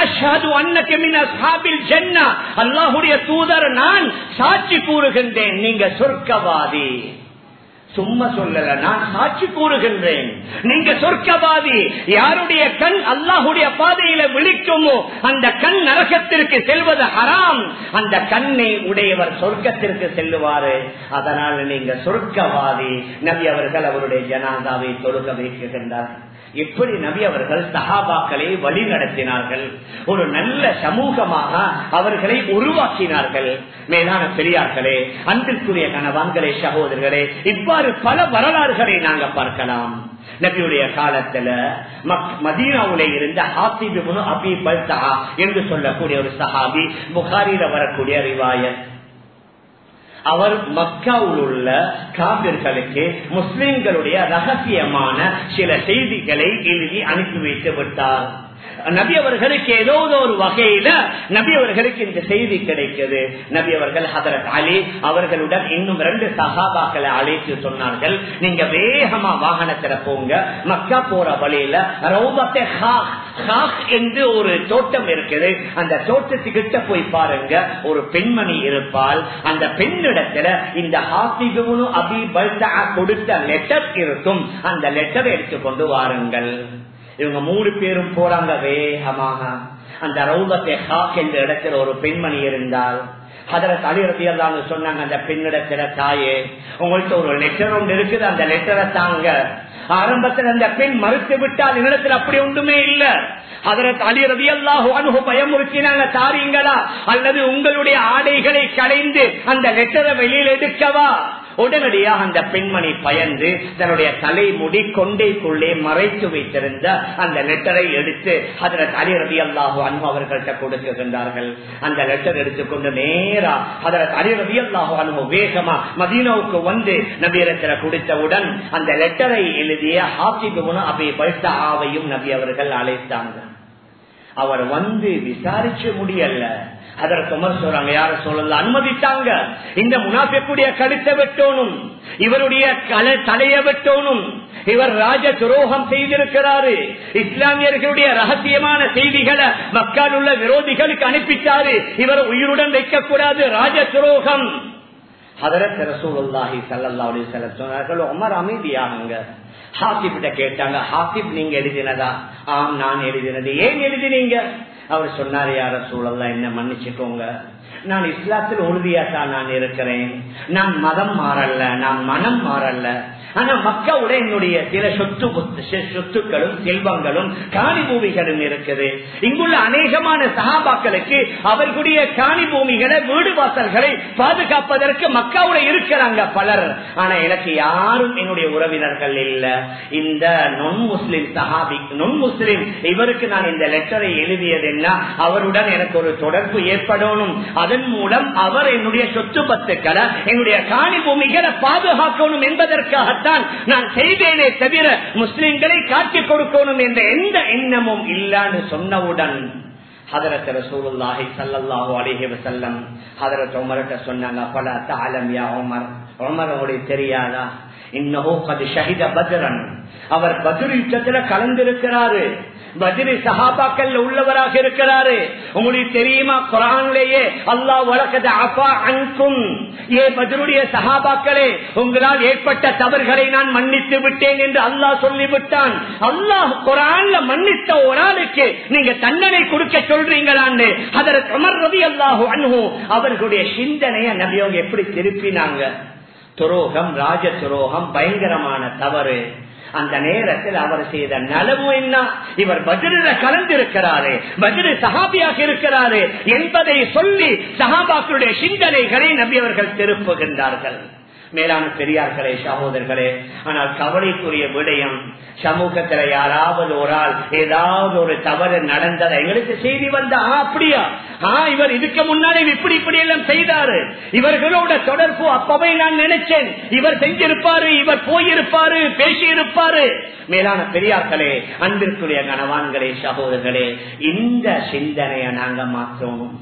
அல்லாஹுடைய தூதர் நான் சாட்சி கூறுகின்றேன் நீங்க சொர்க்கவாதி. சும்மா சொல்லல, நான் சாட்சி கூறுகின்றேன் நீங்க சொர்க்கவாதி. யாருடைய கண் அல்லாஹுடைய பாதையில விழிக்குமோ அந்த கண் நரகத்திற்கு செல்வது ஹராம். அந்த கண்ணை உடையவர் சொர்க்கத்திற்கு செல்லுவாரு. அதனால நீங்க சொர்க்கவாதி. நபி அவர்கள் அவருடைய ஜனாதாவை தொழுக வைக்கின்றார். எப்படி நபி அவர்கள் சஹாபாக்களை வழி நடத்தினார்கள், ஒரு நல்ல சமூகமாக அவர்களை உருவாக்கினார்கள். மேலான பெரியார்களே, அன்பிற்குரிய கணவான்களே, சகோதரர்களே, இவ்வாறு பல வரலாறுகளை நாங்க பார்க்கலாம். நபியுடைய காலத்துல மதீனாவுல இருந்த ஹாத்திப் இப்னு அபீ பல்தா என்று சொல்லக்கூடிய ஒரு சஹாபி, புகாரில வரக்கூடிய ரிவாயத். அவர் மக்காவில் உள்ள காபிர்களுக்கு முஸ்லிம்களுடைய ரகசியமான சில செய்திகளை எழுதி அனுப்பி வைத்து விட்டார். நபி அவர்களுக்கு ஏதோ ஒரு வகையில நபி அவர்களுக்கு இந்த செய்தி கிடைக்கிறது. நபி அவர்கள் ஹதரத் அலி அவர்களுடன் இன்னும் 2 சஹாபாக்களை அழைத்து சொன்னார்கள், நீங்க வேகமா வாகனத்துல போங்க, மக்கா போற வழியில ரௌபத்தே ஹாக் என்று ஒரு தோட்டம் இருக்குது, அந்த தோட்டத்துக்கிட்ட போய் பாருங்க, ஒரு பெண்மணி இருப்பால், அந்த பெண்ணிடத்துல இந்த ஹாத்திப் இப்னு அபீ பல்தா கொடுத்த லெட்டர் இருக்கும், அந்த லெட்டரை எடுத்துக்கொண்டு வாருங்கள். இவங்க 3 பேரும் போறாங்க வேகமாக. அந்த ரௌதத்தே ஹாக் என்ற இடத்துல ஒரு பெண்மணி இருந்தால் ஹதரத் அலி ரலியல்லாஹு அன்ஹு சொன்னாங்க, அந்த பெண்ணிடத்துல, தாயே உங்கள்ட்ட ஒரு லெட்டர் ஒன்று இருக்குது, அந்த லெட்டரை தாங்க. ஆரம்பத்தில் அந்த பெண் மறுத்து விட்டால், என்னிடத்தில் அப்படி ஒன்றுமே இல்ல. ஹதரத் அலி ரலியல்லாஹு அன்ஹு பயமுறுத்தினாங்க, தாரீங்களா அல்லது உங்களுடைய ஆடைகளை களைந்து அந்த லெட்டரை வெளியில் எடுக்கவா? உடனடியாக அந்த பெண்மணி பயந்து தன்னுடைய தலைமுடி கொண்டைக்குள்ளே மறைத்து வைத்திருந்த அந்த லெட்டரை எடுத்து ஹதரத் அலி ரலியல்லாஹு அன்ஹு அவர்கள்ட்ட கொடுக்கின்றார்கள். அந்த லெட்டர் எடுத்துக்கொண்டு நேரா ஹதரத் அலி ரலியல்லாஹு அன்ஹு வேகமா மதீனாவுக்கு வந்து நபியிடத்தில் கொடுத்தவுடன் அந்த லெட்டரை எழுதிய ஹாத்திப் இப்னு அபீ பல்தாவையும் நபி அவர்கள் அழைத்தாங்க. அவர் வந்து விசாரிச்சு முடியல. அதற்கு உமர் சொல்றாங்க, யார சொல்லலாம் அனுமதித்தாங்க, இந்த முனாஃபிக்குடைய கழுத்தை வெட்டோனும், இவருடைய தலைய வெட்டோனும், இவர் ராஜ துரோகம் செய்திருக்கிறாரு, இஸ்லாமியர்களுடைய ரகசியமான செய்திகளை மக்கள் உள்ள விரோதிகளுக்கு அனுப்பிட்டாரு, இவர் உயிருடன் வைக்கக்கூடாது, ராஜ துரோகம். ஹதரத் ரசூலுல்லாஹி ஸல்லல்லாஹு அலைஹி வஸல்லம் சொன்னார்கள், உமர் அமைதியாகுங்க. ஹாத்திப்ட கேட்டாங்க, ஹாத்திப் நீங்க எழுதினதா? ஆம், நான் எழுதினது. ஏன் எழுதினீங்க? அவர் சொன்னார், யா ரசூலல்லாஹ் என்ன மன்னிச்சுக்கோங்க, நான் இஸ்லாத்தில் உறுதியாத்தான் நான் இருக்கிறேன், நான் மதம் மாறல்ல, நான் மனம் மாறல்ல. ஆனா மக்காவோட என்னுடைய சில சொத்துக்களும் செல்வங்களும் காணி பூமிகளும் இருக்குது. இங்குள்ள அநேகமான சஹாபாக்களுக்கு அவர்களுடைய காணி பூமிகளை வீடு வாசல்களை பாதுகாப்பதற்கு மக்காவோட இருக்கிறாங்க பலர். ஆனா எனக்கு யாரும் என்னுடைய உறவினர்கள் இல்ல. இந்த நொன் முஸ்லிம் சஹாபி, நொன் முஸ்லிம் இவருக்கு நான் இந்த லெட்டரை எழுதியதுன்னா அவருடன் எனக்கு ஒரு தொடர்பு ஏற்படணும், அதன் மூலம் அவர் என்னுடைய சொத்து பத்துக்களை என்னுடைய காணி பூமிகளை பாதுகாக்கணும் என்பதற்காக நான் செய்தேனே தவிர முஸ்லிம்களை காட்டிக் கொடுக்கணும் என்ற எந்த எண்ணமும் இல்லான்னு சொன்னவுடன் ஹதரத் ரசூலுல்லாஹி ஸல்லல்லாஹு அலைஹி வஸல்லம் ஹதரத் உமர்ட்ட சொன்னாங்க, ஃபலா தஅலம் யா உமர், உமர் உங்களுக்கு தெரியாதா இன்னஹு கத் ஷஹித பத்ரன், அவர் பத்ர் யுத்தத்துல கலந்திருக்கிறாரு. பத்ரி சஹாபாக்கள் உள்ளவராக இருக்கிறாரு. உங்களுக்கு தெரியுமா, குர்ஆனிலேயே அல்லாஹ் வலகத் அஃபா அன்கும், ஏ பத்ருடைய சஹாபாக்களே உங்களால் ஏற்பட்ட தவறுகளை நான் மன்னித்து விட்டேன் என்று அல்லாஹ் சொல்லிவிட்டான். அல்லாஹ் குர்ஆன்ல மன்னித்த ஒரு ஆளுக்கு நீங்க தண்டனை கொடுக்க சொல்றீங்களான்னு ஹஜ்ரத் உமர் ரலியல்லாஹு அன்ஹு அவர்களுடைய சிந்தனையை நபியவங்க எப்படி திருப்பினாங்க. துரோகம், ராஜ துரோகம், பயங்கரமான தவறு. அந்த நேரத்தில் அவர் செய்த நலவு என்ன, இவர் பத்ரில கலந்திருக்கிறாரு, பத்ர் சஹாபியாக இருக்கிறாரு என்பதை சொல்லி சஹாபாக்களுடைய சிந்தனைகளை நபி அவர்கள் திருப்புகின்றார்கள். மேலான பெரியார்களே, சகோதரர்களே, ஆனால் கவலைக்குரிய விடயம், சமூகத்துல யாராவது ஒரு ஆள் ஏதாவது ஒரு தவறு நடந்ததை எங்களுக்கு செய்தி வந்தா, அப்படியா, இவர் இதுக்கு முன்னாலே இப்படி இப்படி எல்லாம் செய்தாரு, இவர்களோட தொடர்பு அப்பவே நான் நினைச்சேன், இவர் செஞ்சிருப்பாரு, இவர் போயிருப்பாரு, பேசியிருப்பாரு. மேலான பெரியார்களே, அன்பிற்குரிய கணவான்களே, சகோதரர்களே, இந்த சிந்தனையை நாங்க மாற்றணும்.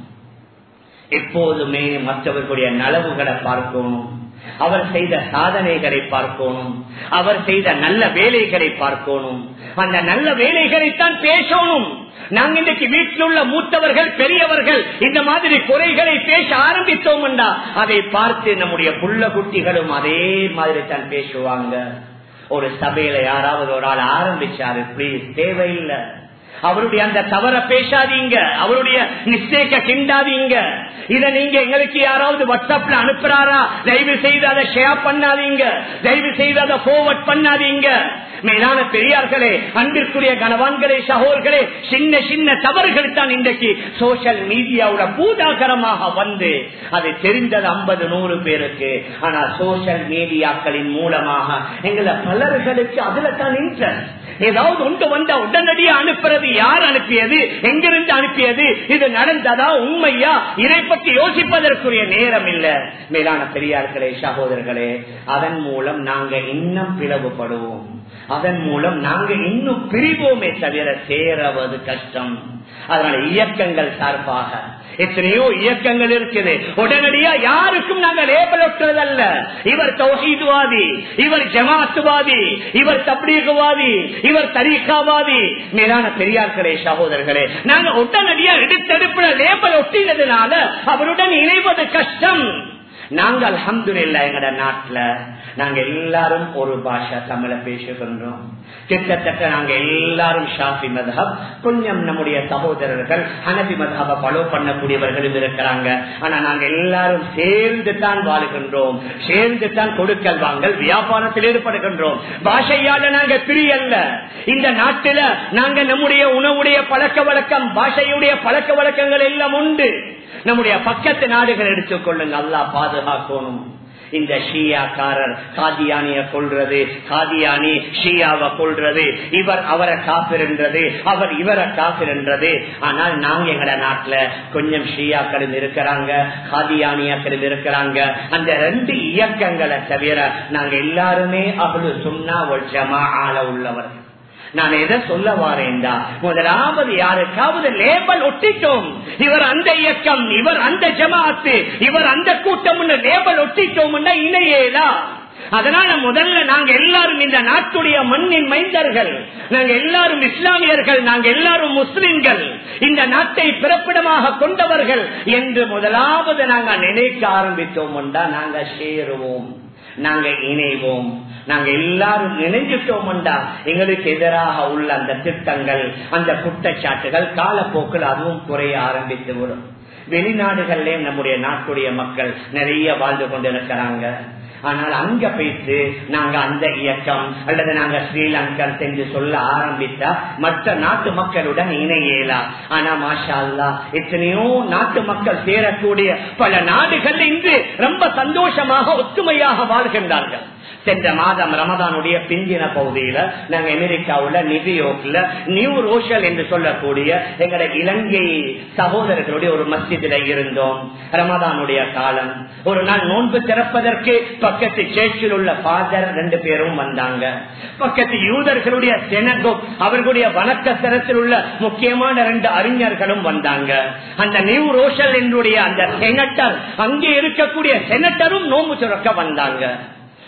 எப்போதுமே மற்றவர்களுடைய நலவுகளை பார்க்கணும், அவர் செய்த சாதனைகளை பார்க்கணும், அவர் செய்த நல்ல வேலைகளை பார்க்கணும், அந்த நல்ல வேலைகளைத்தான் பேசணும். நாங்க இன்றைக்கு வீட்டில் உள்ள மூத்தவர்கள், பெரியவர்கள் இந்த மாதிரி குறைகளை பேச ஆரம்பித்தோம் என்றா அதை பார்த்து நம்முடைய புள்ள குட்டிகளும் அதே மாதிரி தான் பேசுவாங்க. ஒரு சபையில யாராவது ஒரு ஆள் ஆரம்பிச்சாரு, பிளீஸ், தேவையில்லை, அவருடைய அந்த தவற பேசாதீங்க, அவருடைய மிஸ்டேக்க கிண்டாதீங்க. இத நீங்க எங்களுக்கு யாராவது வாட்ஸ்அப்ல அனுப்புறாரா, தயவு செய்து அதை ஷேர் பண்ணாதீங்க, தயவு செய்து அதை ஃபார்வர்ட் பண்ணாதீங்க. மேலான பெரியார்களே, அன்பிற்குரிய கணவான்களே, சகோதரர்களே, சின்ன சின்ன தவறுகள் தான் இன்றைக்கு சோசியல் மீடியாவோட பூதாகரமாக வந்து அது தெரிந்தது 50-100 பேருக்கு. ஆனால் சோசியல் மீடியாக்களின் மூலமாக எங்களை பலர்களுக்கு அதுல தான் இன்ட்ரெஸ்ட். ஏதாவது ஒன்று வந்தா உடனடியா அனுப்புறது, யார் அனுப்பியது, எங்கிருந்து அனுப்பியது, இது நடந்ததா, உண்மையா, இதை பற்றி யோசிப்பதற்குரிய நேரம் இல்ல. மேலான பெரியார்களே, சகோதரர்களே, அதன் மூலம் நாங்க இன்னும் பிளவுபடுவோம், அதன் மூலம் நாங்க இன்னும் பிரிவோமே தவிர சேரவது கஷ்டம். அதனால இயக்கங்கள் சார்பாக எத்தனையோ இயக்கங்கள் இருக்குது. உடனடியா யாருக்கும் நாங்க லேபல் ஒட்டுறதல்ல, இவர் தௌஹீத்வாதி, இவர் ஜமாத்துவாதி, இவர் தப்லீக்வாதி, இவர் தரீகாவாதி. மேலான பெரியார்களே, சகோதரர்களே, நாங்க உடனடியா எடுத்தெடுப்புல லேபல் ஒட்டினதுனால அவருடன் இணைவது கஷ்டம். நாங்கள் அல்ஹம்துலில்லாஹ் எங்கட நாட்டுல நாங்க எல்லாரும் ஒரு பாஷா தமிழ பேசுகின்றோம். கிட்டத்தட்ட நாங்க எல்லாரும் ஷாஃபி மத்ஹப், கொஞ்சம் நம்முடைய சகோதரர்கள் ஹனபி மத்ஹபை ஃபாலோ பண்ணக்கூடியவர்களும் இருக்கிறாங்க. ஆனா நாங்க எல்லாரும் சேர்ந்து தான் வாழுகின்றோம், சேர்ந்து தான் கொடுக்கல் வாங்கல் வியாபாரத்தில் ஈடுபடுகின்றோம். பாஷையால நாங்க பிரியல்ல. இந்த நாட்டில நாங்க நம்முடைய உணவுடைய பழக்க வழக்கம், பாஷையுடைய பழக்க வழக்கங்கள் எல்லாம் உண்டு. நம்முடைய பக்கத்து நாடுகள் எடுத்துக்கொள்ளுங்க, அல்லாஹ் பாதுகாக்கணும். இந்த ஷியாக்காரர் காதியானிய கொள்றது, காதியானி ஷியாவை கொள்றது, இவர் அவரை காபிர் என்றது, அவர் இவரை காபிர் என்றது. ஆனால் நாங்க எங்கட நாட்டுல கொஞ்சம் ஷியாக்களும் இருக்கிறாங்க, காதியானியாக்களும் இருக்கிறாங்க. அந்த 2 இயக்கங்களை தவிர நாங்க எல்லாருமே அஹ்லு சுன்னா வல் ஜமாஅல உள்ளவர்கள். நான் எதை சொல்ல வாரேன்டா, முதலாவது யாருக்காவது லேபல் ஒட்டிட்டோம், இவர் அந்த இயக்கம், இவர் அந்த ஜமாஅத்து, இவர் அந்த கூட்டம் லேபல் ஒட்டிட்டோம்னா இணையேலா. அதனால முதல்ல நாங்க எல்லாரும் இந்த நாட்டுடைய மண்ணின் மைந்தர்கள், நாங்க எல்லாரும் இஸ்லாமியர்கள், நாங்க எல்லாரும் முஸ்லிம்கள், இந்த நாட்டை பிறப்பிடமாக கொண்டவர்கள் என்று முதலாவது நாங்க நினைக்க ஆரம்பித்தோம், நாங்க சேருவோம், நாங்க இணைவோம். நாங்க எல்லாரும் நினைஞ்சிட்டோம்டா எங்களுக்கு எதிராக உள்ள அந்த திட்டங்கள், அந்த குற்றச்சாட்டுகள் காலப்போக்கில் அதுவும் குறைய ஆரம்பித்து விடும். வெளிநாடுகளிலே நம்முடைய நாட்டுடைய மக்கள் நிறைய வாழ்ந்து கொண்டிருக்கிறாங்க. ஆனால் அங்க போயிட்டு நாங்க அந்த இயக்கம் அல்லது நாங்க ஸ்ரீலங்கன் என்று சொல்ல ஆரம்பித்தா மற்ற நாட்டு மக்களுடன் இணையலா. ஆனா மாஷா அல்லாஹ் எத்தனையோ நாட்டு மக்கள் சேரக்கூடிய பல நாடுகள் இன்று ரொம்ப சந்தோஷமாக ஒத்துமையாக வாழ்கின்றார்கள். சென்ற மாதம் ரமதானுடைய பிந்தின பகுதியில நாங்க அமெரிக்காவுல நியூயார்க்ல நியூ ரோஷல் என்று சொல்லக்கூடிய எங்கட இலங்கை சகோதரர்களுடைய ஒரு மஸ்ஜிதில இருந்தோம். ரமதானுடைய காலம், ஒரு நாள் நோன்பு திறப்பதற்கு பக்கத்து சேர்ச்சில் உள்ள ஃபாதர் 2 பேரும் வந்தாங்க. பக்கத்து யூதர்களுடைய செனகோப், அவர்களுடைய வணக்க ஸ்தலத்தில் உள்ள முக்கியமான 2 அறிஞர்களும் வந்தாங்க. அந்த நியூ ரோஷல் என்னுடைய அந்த செனட்டர், அங்கே இருக்கக்கூடிய செனட்டரும் நோன்பு திறக்க வந்தாங்க.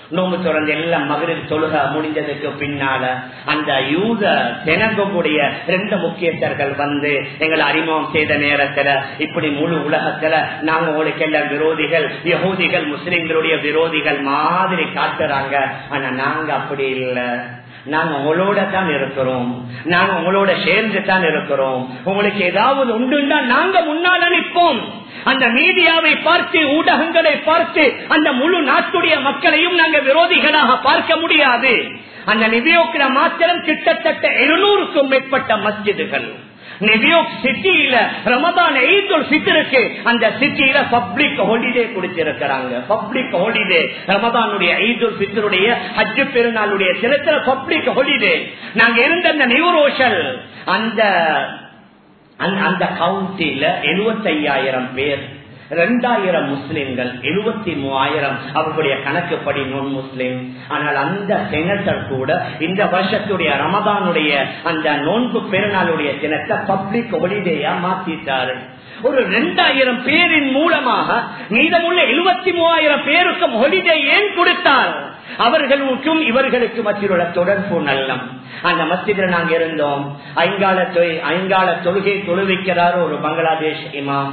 நோம்பு தொடர்ந்து எல்லாம் மகரிப் தொழுக முடிஞ்சதுக்கு பின்னால அந்த யூத தெனகோடைய 2 முக்கியஸ்தர்கள் வந்து எங்களை அறிமுகம் செய்த நேரத்துல இப்படி முழு உலகத்துல நாங்க உங்களுக்கு எல்லாம் விரோதிகள், யஹூதிகள் முஸ்லிம்களுடைய விரோதிகள் மாதிரி காட்டுறாங்க. ஆனா நாங்க அப்படி இல்லை, நாங்க உங்களோட தான் இருக்கிறோம், நாங்க உங்களோட சேர்ந்து தான் இருக்கிறோம். உங்களுக்கு ஏதாவது உண்டுன்னா நாங்க முன்னால் நிற்போம். அந்த மீடியாவை பார்த்து, ஊடகங்களை பார்த்து அந்த முழு நாட்டுடைய மக்களையும் நாங்க விரோதிகளாக பார்க்க முடியாது. அந்த நியூயார்க்ல மாத்திரம் கிட்டத்தட்ட 700க்கும் மேற்பட்ட மஸ்ஜிதுகள் நியூயார்க் சிட்டியில ரமதான் ஈதுல் ஃபித்ருக்கு அந்த சிட்டியில பப்ளிக் ஹாலிடே கொடுத்திருக்கிறாங்க. பப்ளிக் ஹாலிடே ரமதானுடைய ஈதுல் ஃபித்ருடைய ஹஜ் பெருநாளுடைய தினத்துல பப்ளிக் ஹாலிடே. நாங்க இருந்த அந்த நியூரோஷல் அந்த கவுண்டில 75,000 பேர், 2000 முஸ்லிம்கள், 73,000 அவர்களுடைய கணக்குப்படி நான் முஸ்லிம். ஆனால் அந்த செனட்டர் கூட இந்த வருஷத்துடைய ரமதானுடைய அந்த நோன்பு பெருநாளுடைய தினத்தை பப்ளிக் ஹாலிடேயா மாத்திட்டாரு. ஒரு 2000 பேரின் மூலமாக மீதமுள்ள 73,000 பேருக்கும் ஹாலிடே ஏன் கொடுத்தார்? அவர்களுக்கும் இவர்களுக்கு மத்தியுள்ள தொடர்பு நல்லம். அந்த மஸ்ஜிதில் நாங்க இருந்தோம். ஐங்கால தொழுகை தொழுவிக்கிறாரு ஒரு பங்களாதேஷ் இமாம்,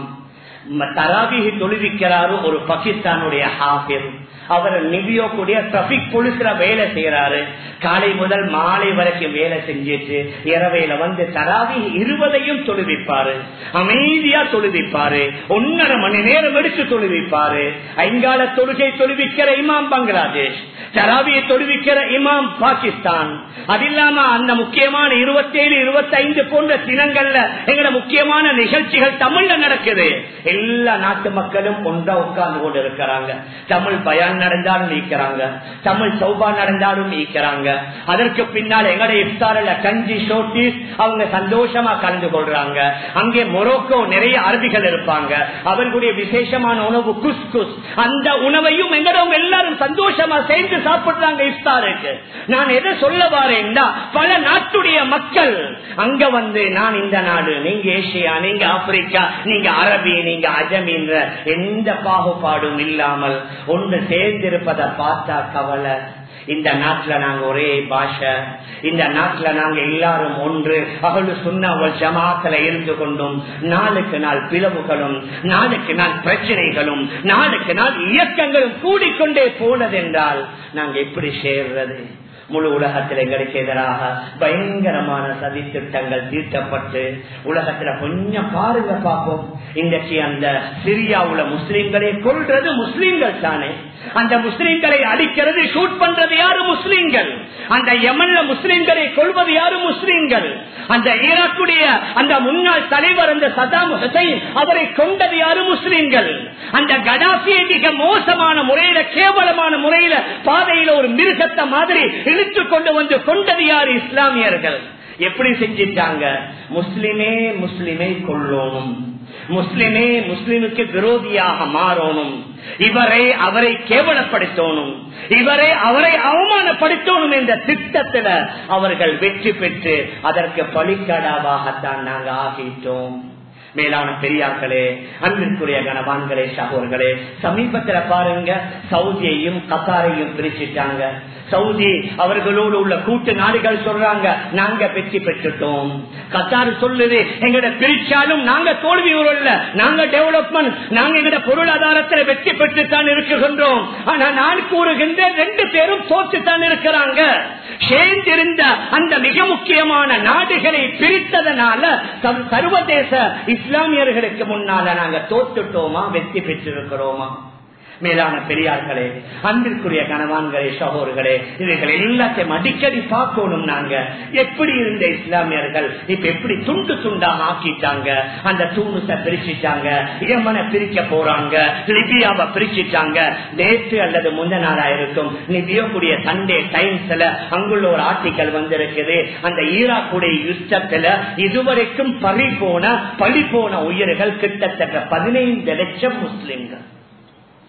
தராவிஹி தொழுவிக்கிறாரு ஒரு பாகிஸ்தானுடைய ஹாஃபிஸ். அவர் நியூயார்க்குடைய டிராபிக் போலீஸ்ல வேலை செய்யறாரு. காலை முதல் மாலை வரைக்கும் வேலை செஞ்சிட்டு இரவையில வந்து தராவி 20ஐயும் தொழுவிப்பாரு, அமைதியா தொழுவிப்பாரு, 1.5 மணி நேரம் எடுத்து தொழுவிப்பாரு. ஐங்கால தொழுகை தொழுவிக்கிற இமாம் பங்களாதேஷ், தராவியை தொழுவிக்கிற இமாம் பாகிஸ்தான். அது இல்லாம அந்த முக்கியமான 27, 25 போன்ற தினங்கள்ல எங்களோட முக்கியமான நிகழ்ச்சிகள் தமிழ்ல நடக்குது. எல்லா நாட்டு மக்களும் ஒன்றா உட்கார்ந்து கொண்டு இருக்கிறாங்க. தமிழ் பயான் நடந்தாலும் நீக்கிறாங்க, தமிழ் சௌபா நடந்தாலும் நீக்கிறாங்க. அதற்கு பின்னால் எங்களுடைய இஃப்தாரில் கஞ்சி சோட்டி அவங்க சந்தோஷமா கலந்து கொள்றாங்க. அங்கே மொரோக்கோ நிறைய அரபிகள் இருப்பாங்க, அவர்களுடைய விசேஷமான உணவு குஸ்குஸ், அந்த உணவையும் எங்களவங்க எல்லாரும் சந்தோஷமா சேர்ந்து சாப்பிடுறாங்க இஃப்தாருக்கு. நான் எதை சொல்ல வாரேன்னா, பல நாட்டுடைய மக்கள் அங்க வந்து நான் இந்த நாடு, நீங்க ஏசியா, நீங்க ஆப்பிரிக்கா, நீங்க அரபி, நீங்க அஜமின்ற எந்த பாகுபாடும் இல்லாமல் ஒன்று சேர்ந்திருப்பதை பார்த்தா கவலை. இந்த நாட்டுல நாங்க ஒரே பாஷை, இந்த நாட்டுல நாங்க எல்லாரும் ஒன்று அஹ்லு சுன்னா வல் ஜமாஅத்துல இருந்து கொண்டும் நாளுக்கு நாள் பிளவுகளும், நாளுக்கு நாள் பிரச்சனைகளும், நாளுக்கு நாள் இயக்கங்களும் கூடிக்கொண்டே போனதென்றால் நாங்க எப்படி சேர்றது? முழு உலகத்தில் எங்களுக்கு எதிராக பயங்கரமான சதி திட்டங்கள் தீர்க்கப்பட்டு உலகத்துல கொஞ்சம் பாருங்க பார்ப்போம். இன்றைக்கு அந்த சிரியாவுல முஸ்லிம்களை கொல்றது முஸ்லிம்கள் தானே, அந்த முஸ்லிம்களை அடிக்கிறது ஷூட் பண்றது யாரு? முஸ்லிம்கள். அந்த யமன்ல முஸ்லிம்களை கொள்வது யாரு? முஸ்லிம்கள். அந்த ஈராக்குடைய அந்த முன்னாள் தலைவர் அந்த சதாம் ஹுசைன், அவரை கொண்டது யாரு? முஸ்லிம்கள். அந்த கடாபியை மிக மோசமான முறையில, கேவலமான முறையில பாதையில ஒரு மிருகத்தை மாதிரி இழுத்து கொண்டு வந்து கொண்டது யாரு? இஸ்லாமியர்கள். எப்படி செஞ்சிட்டாங்க? முஸ்லிமே முஸ்லிமை கொள்ளணும், முஸ்லிமே முஸ்லிமுக்கு விரோதியாக மாறணும், இவரை அவரை கேவலப்படுத்தணும், இவரை அவரை அவமானப்படுத்தணும் என்ற திட்டத்தில் அவர்கள் வெற்றி பெற்று அதற்கு பலிக்கடாவாகத்தான் நாங்கள் ஆகிட்டோம். மேலான பெரியார்களே, அன்பிற்குரிய கனவான்களே, சகோதரர்களே, சமீபத்துல பாருங்க சவுதியையும் கத்தாரையும் பிரிச்சுட்டாங்க. சவுதி அவர்களோடு உள்ள கூட்டு நாடுகள் சொல்றாங்க நாங்க வெற்றி பெற்றுட்டோம். கத்தார் சொல்லுது எங்கட பிரிச்சாலும் நாங்க தோல்வி உள்ள, நாங்க டெவலப்மெண்ட், நாங்க எங்கட பொருளாதாரத்தில் வெற்றி பெற்றுத்தான் இருக்குகின்றோம். ஆனா நான் கூறுகின்ற 2 பேரும் தோற்றுத்தான் இருக்கிறாங்க. சேர்ந்திருந்த அந்த மிக முக்கியமான நாடுகளை பிரித்ததனால சர்வதேச இஸ்லாமியர்களுக்கு முன்னால நாங்க தோற்றுட்டோமா, வெற்றி பெற்றிருக்கிறோமா? மேலான பெரியார்களே, அன்பிற்குரிய கனவான்களே, சகோதரர்களே, இவைகள் எல்லாத்தையும் அடிக்கடி பார்க்கணும். நாங்க எப்படி இருந்த இஸ்லாமியர்கள் இப்ப எப்படி துண்டு துண்டாக ஆக்கிட்டாங்க. அந்த தூணுசை பிரிச்சுட்டாங்க, யமனை பிரிக்க போறாங்க, லிபியாவை பிரிச்சுட்டாங்க. நேற்று அல்லது முந்த நாளா இருக்கும் லிபியாவுடைய சண்டே டைம்ஸ்ல அங்குள்ள ஒரு ஆர்டிக்கல் வந்திருக்குது. அந்த ஈராக்குடைய யுத்தத்துல இதுவரைக்கும் பழி போன உயிர்கள் கிட்டத்தட்ட 15 லட்சம் முஸ்லிம்கள்.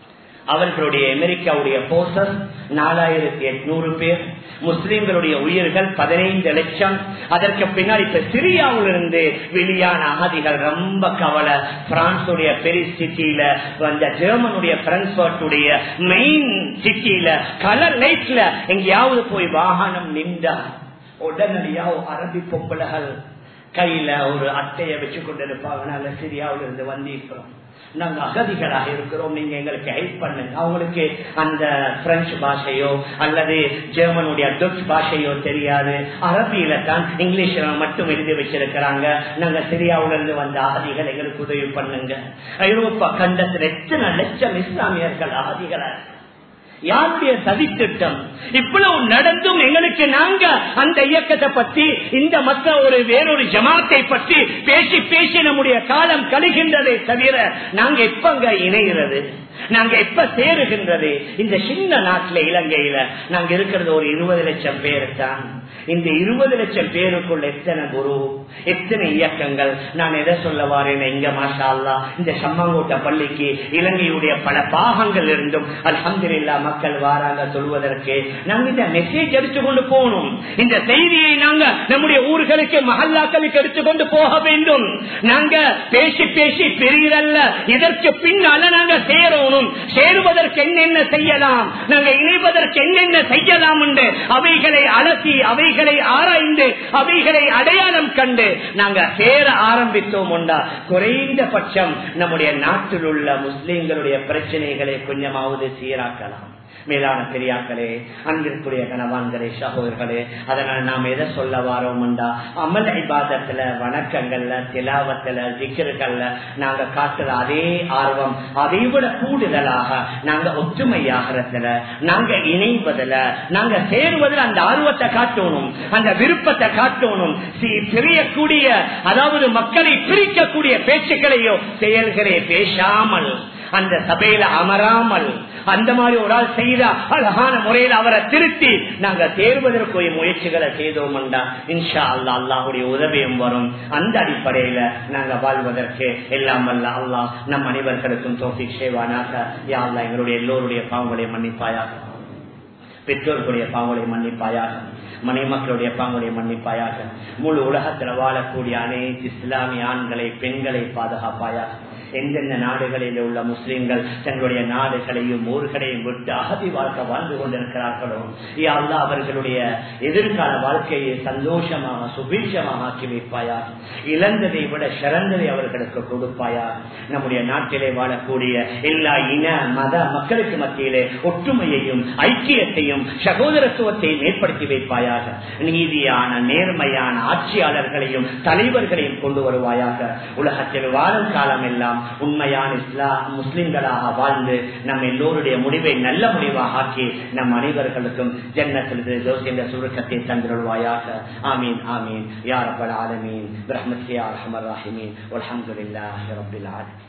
அவர்களுடைய அமெரிக்காவுடைய போர்சஸ் 4800 பேர், முஸ்லிம்களுடைய உயிர்கள் 15 லட்சம். அதற்கு பின்னாடி இப்ப சிரியாவிலிருந்து வெளியான அகதிகள் ரொம்ப கவலை. பிரான்சுடைய பெரிஸ் சிட்டியில வந்த ஜெர்மனுடைய பிரான்ஸ்பர்ட்டுடைய மெயின் சிட்டியில கலர் லைட்ல எங்கேயாவது போய் வாகனம் நின்றா உடனடியாக அரபி பொம்பளைகள் கையில ஒரு அட்டையை வச்சு கொண்டிருப்பாங்க. சிரியாவில இருந்து வந்திருக்கிறோம், நாங்க அகதிகளாக இருக்கிறோம், நீங்க எங்களுக்கு ஹெல்ப் பண்ணுங்க. அவங்களுக்கு அந்த பிரெஞ்சு பாஷையோ அல்லது ஜெர்மனுடைய டச் பாஷையோ தெரியாது, அரபியில தான் இங்கிலீஷ்ல மட்டும் எழுதி வச்சிருக்கிறாங்க. நாங்க சிரியாவில இருந்து வந்த அகதிகள் எங்களுக்கு உதவி பண்ணுங்க. ஐரோப்பா கண்டத்தில் எத்தனை லட்சம் இஸ்லாமியர்கள் அகதிகளா, யாருடைய சதித்திட்டம் இவ்வளவு நடந்தும் எங்களுக்கு நாங்க அந்த இயக்கத்தை பற்றி இந்த மற்ற ஒரு வேறொரு ஜமாத்தை பற்றி பேசி பேசி நம்முடைய காலம் கழிகின்றதை தவிர நாங்க எப்பங்க இணைகிறது, நாங்க எப்ப சேருகின்றது? இந்த சின்ன நாட்டில இலங்கையில நாங்க இருக்கிறது ஒரு 20 லட்சம் பேரு தான். இந்த 20 லட்சம் பேருக்குள்ள எத்தனை குரு, எத்தனை இயக்கங்கள். நான் எதை சொல்ல வாரேன், இங்க மாஷா அல்லாஹ் இந்த சம்மங்கோட்டை பள்ளிக்கு இலங்கையுடைய பல பாகங்கள் இருந்தும் அல்ஹம்துலில்லாஹ் மக்கள் வாராங்க சொல்வதற்கு. நாங்க இந்த மெசேஜ் எடுத்துக்கொண்டு போகணும், இந்த செய்தியை நாங்க நம்முடைய ஊர்களுக்கு மஹல்லாக்களுக்கு எடுத்துக்கொண்டு போக வேண்டும். நாங்க பேசி பேசி பெரியதல்ல, இதற்கு பின்னால நாங்க சேரணும். சேருவதற்கு என்னென்ன செய்யலாம், நாங்க இணைவதற்கு என்னென்ன செய்யலாம் என்று அவைகளை அலசி அவைகளை ஆராய்ந்து அவைகளை அடையாளம் கண்டு நாங்க சேர ஆரம்பித்தோம். குறைந்தபட்சம் நம்முடைய நாட்டில் உள்ள முஸ்லிம்களுடைய பிரச்சனைகளை கொஞ்சமாவது சீராக்கலாம். மேலான பெரியாக்களே, அன்பிற்குரிய கணவான்களே, சகோதரர்களே, அதனால நாம் எதை சொல்ல வாரோம்டா, அமல் இபாதத்துல, வணக்கங்கள்ல, திலாவத்துல, திக்ருகள்ல நாங்க காட்டுற அதே ஆர்வம், அதை விட கூடுதலாக நாங்க ஒற்றுமையாகிறதுல, நாங்க இணைவதில், நாங்க சேருவதில் அந்த ஆர்வத்தை காட்டணும், அந்த விருப்பத்தை காட்டணும். பிரியக்கூடிய, அதாவது மக்களை பிரிக்கக்கூடிய பேச்சுக்களையோ செயல்களே பேசாமல், அந்த சபையில அமராமல், அந்த மாதிரி ஒரு ஆள் செய்தா அழகான முறையில் அவரை திருத்தி நாங்க தேர்வதற்கு முயற்சிகளை செய்தோம்டா இன்ஷா அல்லாஹ் அல்லாஹ்வுடைய உதவியும் வரும். அந்த அடிப்படையில நாங்க வாழ்வதற்கு எல்லாம் வல்ல அல்லாஹ் நம் அனைவர்களுக்கும் தௌஃபீக் செய்வானாக. யா அல்லாஹ் எங்களுடைய எல்லோருடைய பாவங்களை மன்னிப்பாயாக, பெற்றோர்களுடைய பாவங்களை மன்னிப்பாயாக, மனைமக்களுடைய பாவங்களை மன்னிப்பாயாக, முழு உலகத்தில் வாழக்கூடிய அனைத்து இஸ்லாமிய ஆண்களை பெண்களை பாதுகாப்பாயாக. எந்தெந்த நாடுகளில் உள்ள முஸ்லிம்கள் தங்களுடைய நாடுகளையும் ஊர்களையும் விட்டு அகதி வாழ்க்கை வாழ்ந்து கொண்டிருக்கிறார்களோ, யா அல்லாஹ் அவர்களுடைய எதிர்கால வாழ்க்கையை சந்தோஷமாக சுபீட்சமாக ஆக்கி வைப்பாயா. இழந்ததை விட சிறந்ததை அவர்களுக்கு கொடுப்பாயா. நம்முடைய நாட்டிலே வாழக்கூடிய எல்லா இன மத மக்களுக்கு மத்தியிலே ஒற்றுமையையும் ஐக்கியத்தையும் சகோதரத்துவத்தையும் ஏற்படுத்தி வைப்பாயாக. நீதியான நேர்மையான ஆட்சியாளர்களையும் தலைவர்களையும் கொண்டு வருவாயாக. உலகத்தில் வாழும் காலம் எல்லாம் உண்மையான முஸ்லிம்களாக வாழ்ந்து நம் எல்லோருடைய முடிவை நல்ல முடிவாக ஆக்கி நம் அனைவர்களுக்கும் ஜன்னத்தில் என்ற சுருக்கத்தை தந்திருவாயாக. ஆமீன் ஆமீன் யா ரப்பல் ஆலமீன் பிரஹ்மத்தியா அர்ஹமர் ராஹிமீன் வல்ஹம்துலில்லாஹி ரப்பில் ஆலமீன்.